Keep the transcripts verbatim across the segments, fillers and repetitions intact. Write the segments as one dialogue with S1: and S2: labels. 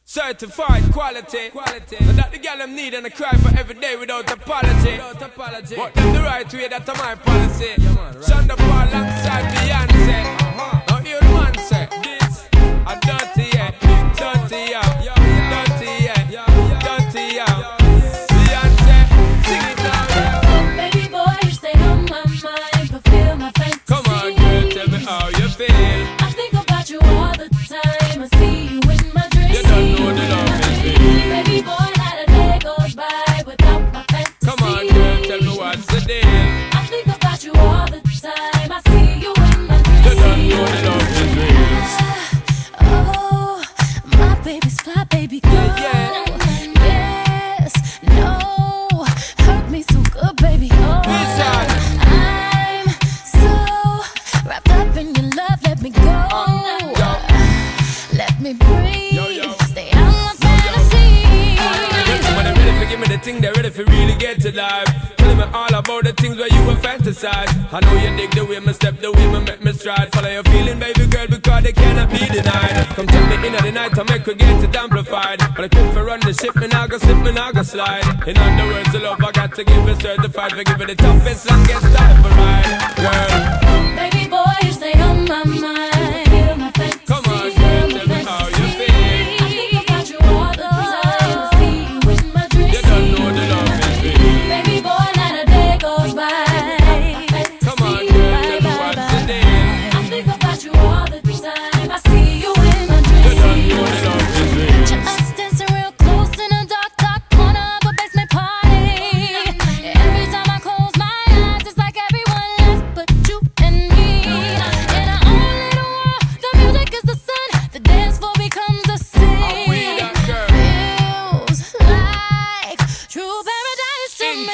S1: Certified quality, quality. So that the girl them need and I cry for every day without apology. Without apology. But them the right way, that's my policy. Yeah, man, right. Shonda Paul alongside Beyonce. Uh-huh. Now hear the man say, this a dirty yeah, dirty yeah, dirty yeah, dirty yeah. Beyonce, sing it now, yeah.
S2: Baby boy, you stay on my mind, fulfill my fantasy.
S1: Come on, girl, tell me how you feel.
S2: I think about you all the time. I see you in my dreams.
S1: You don't know the love is real.
S2: Baby boy, not a day goes by without my fantasy.
S1: Come on, girl, tell me what's the deal.
S2: I think about you all the time. I see you in my dreams.
S1: You don't know the love is real.
S2: Oh, my baby's fly, baby girl.
S1: Yeah,
S2: Yes, no, hurt me so good, baby. Oh,
S1: Listen.
S2: I'm so wrapped up in your love. Let me go. Let me breathe.
S1: Yo, yo.
S2: Stay on my fantasy.
S1: When they're ready for give me the thing, they're ready for really get to life. Telling me all about the things where you were fantasize. I know you dig the way me step, the way me make me stride. Follow your feeling, baby girl, because they cannot be denied. Come tell me in the night, I make her get it amplified. But I keep for run the ship, me now go slip, me now go slide. In other words, the love I got to give it certified. For give it the toughest, longest time for ride. Girl,
S2: Baby boy, you stay on my mind. Feel my fantasy.
S1: come on, girl, tell me how you feel.
S2: I think about you all the time. I see you in my dreams.
S1: You don't know the love is real.
S2: Baby boy, not a day goes by.
S1: Come on, girl, tell me what's the deal.
S2: I think about you all the time. I see you in my
S1: You don't
S2: dreams.
S1: know the love is real.
S2: Just dancing real close in a dark, dark corner of a basement party. Every time I close my eyes, it's like everyone left but you and me. In our own little world, the music is the sun. The dance floor becomes the
S1: I'm with
S2: sea.
S1: that girl.
S2: Feels like true paradise to me.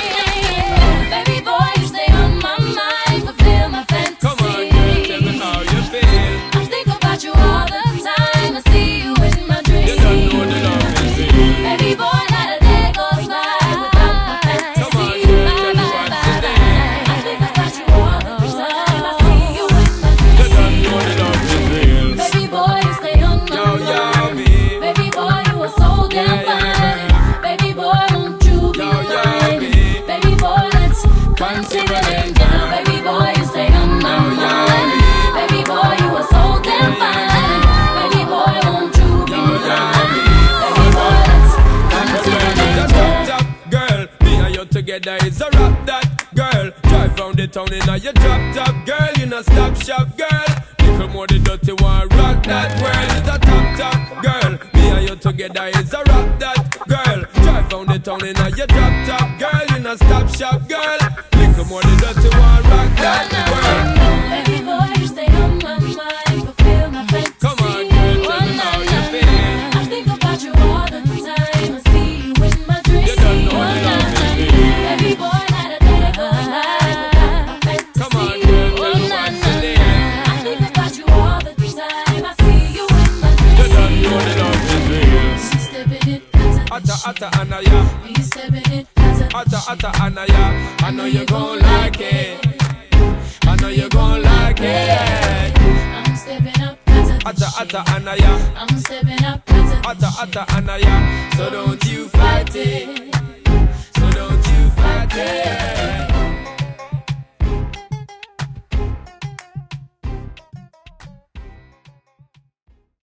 S2: Baby boy, you stay on my mind, fulfill my fantasy.
S1: Come on, girl, tell me how you feel.
S2: I think about you all the time. I see you in my dreams.
S1: You don't know the love is real.
S2: Baby boy, not a day goes by without my fantasy.
S1: Come on, girl, tell me what's the deal.
S2: I think about you all the time. I see you in my
S1: You
S2: dreams.
S1: don't know the love is real.
S2: Baby boy, you stay on my
S1: Yo, yo,
S2: mind.
S1: me.
S2: Baby boy, you are so damn
S1: Yeah, yeah,
S2: fine. Baby boy, won't you be
S1: Yo, yo,
S2: mine?
S1: me.
S2: Baby boy, let's consider it down. Baby boy, you stay on my
S1: Yo, yo,
S2: mind.
S1: me.
S2: Baby boy, you are so damn fine. Baby boy, won't you be
S1: Yo, yo,
S2: mine?
S1: me.
S2: Baby boy, let's consider it
S1: Just
S2: down.
S1: top, top, girl. Me and you together is a rap that, girl. Drive round the town in a your drop top, girl. You no stop shop, girl. Little more the dirty one, rock that world is a top, top, girl. Me and you together is a rap that, girl. Drive round the town in a your drop top, girl. You no stop shop, girl. Little more the dirty one, rock that world.
S2: Baby boy, you stay on my mind, fulfill my fantasy.
S1: Come on, girl, tell me how you feel.
S2: I think about you all the time. I see you in my dreams.
S1: You don't know the love is real.
S2: Baby boy, not a day goes by without my fantasy.
S1: Come on, girl, tell me what's the deal.
S2: I think about you all the time. I see you in my
S1: You
S2: dreams.
S1: don't know the love is real.
S2: She's stepping it,
S1: Atta, atta, anaya.
S2: he's stepping it,
S1: Atta, atta, anaya. I know you gon' like it. I know you gon' like it.
S2: I'm stepping up,
S1: Atta, atta, anaya.
S2: I'm stepping up,
S1: Atta, atta, anaya. So don't you fight it. So don't you fight it.